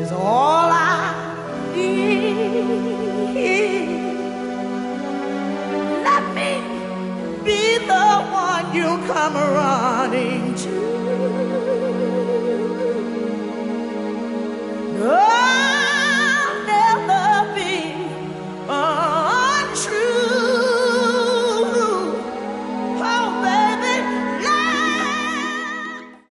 is all I need. Let me be the one you come running to.